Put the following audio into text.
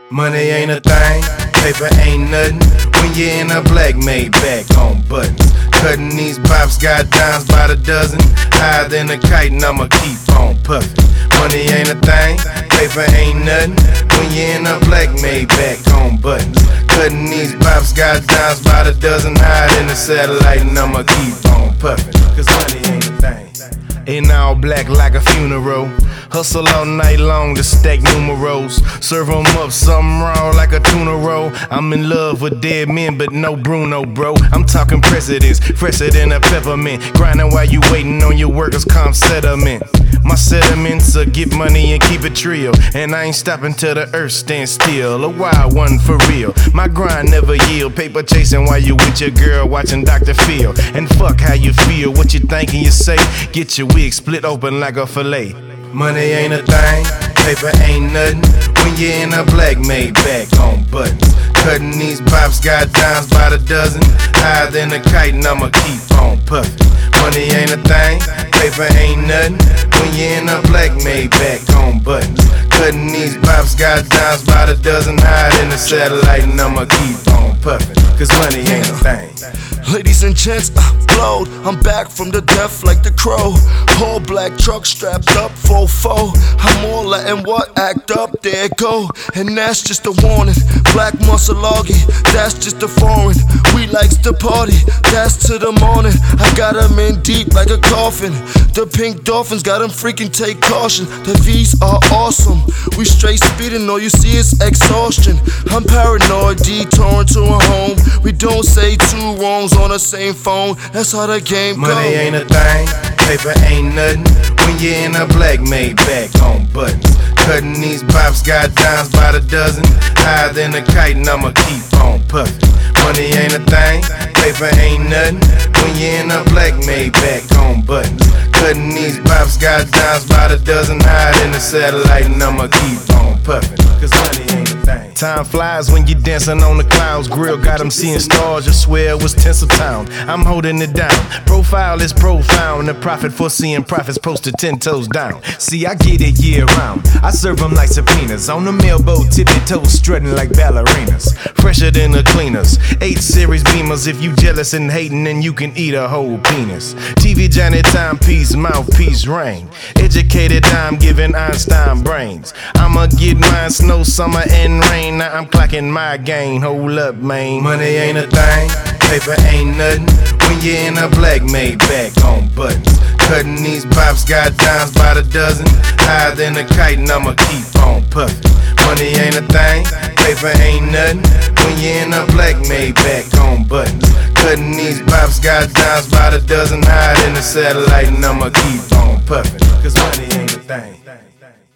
Money ain't a thing, paper ain't nothing when you're in a black Maybach on buttons. Cutting these bops, got dimes by the dozen. Higher than a kite and I'ma keep on puffin'. Money ain't a thing, paper ain't nothing when you're in a black Maybach on buttons. Cutting these bops, got dimes by the dozen. Higher than a satellite and I'ma keep on puffin'. Cause money ain't a thing. In all black like a funeral. Hustle all night long to stack numeros. Serve 'em up something raw like a tuna roll. I'm in love with dead men, but no Bruno, bro. I'm talking presidents, fresher than a peppermint. Grinding while you waiting on your workers' comp settlement. My sentiments are get money and keep it real. And I ain't stopping till the earth stands still. A wild one for real. My grind never yield. Paper chasing while you with your girl watching Dr. Phil. And fuck how you feel, what you think and you say. Get your wig split open like a fillet. Money ain't a thing, paper ain't nothing when you're in a black Maybach on buttons. Cutting these bops, got dimes by the dozen. Higher than a kite and I'ma keep on puffin'. Money ain't a thing, paper ain't nothing when you're in a black Maybach on buttons. Cutting these bops, got dimes by the dozen. Higher than a satellite and I'ma keep on puffin'. Cause money ain't a thing. Ladies and gents, blowed. I'm back from the death like the crow. Whole black truck strapped up, 4-4. I'm all letting what act up, there it go. And that's just a warning. Black Mussolagi, that's just a foreign. We likes to party, that's to the morning. I got 'em in deep like a coffin. The pink dolphins got 'em freaking take caution. The V's are awesome. We straight speeding, all you see is exhaustion. I'm paranoid, detouring to a home. We don't say two wrongs on the same phone. That's how the game goes. Money ain't a thing, paper ain't nothing when you're in a black Maybach on buttons. Cutting these bops, got dimes by the dozen. Higher than a kite and I'ma keep on puffin'. Money ain't a thing, paper ain't nothing when you're in a black Maybach on buttons. Cutting these bops, got dimes by the dozen. Higher than a satellite and I'ma keep on puffin'. Cause money ain't a thing. Time flies when you're dancing on the clouds. Grill got 'em seeing stars, you swear it was Tinseltown. I'm holding it down. Profile is profound. The prophet foreseeing prophets posted 10 toes down. See, I get it year round. I serve 'em like subpoenas. On the mailboat, tippy toes, strutting like ballerinas. Fresher than the cleaners. 8 series beamers. If you jealous and hating, then you can eat a whole penis. TV Johnny timepiece, mouthpiece ring. Educated, I'm giving Einstein brains. I'ma get mine snow, summer, and rain. Now I'm clocking my game. Hold up, man. Money ain't a thing, paper ain't nothing when you're in a black Maybach on buttons. Cutting these bops, got dimes by the dozen. Higher than a kite and I'ma keep on puffin'. Money ain't a thing, paper ain't nothing when you're in a black Maybach on buttons. Cutting these bops, got dimes by the dozen. Higher than a satellite and I'ma keep on puffin'. Cause money ain't a thing.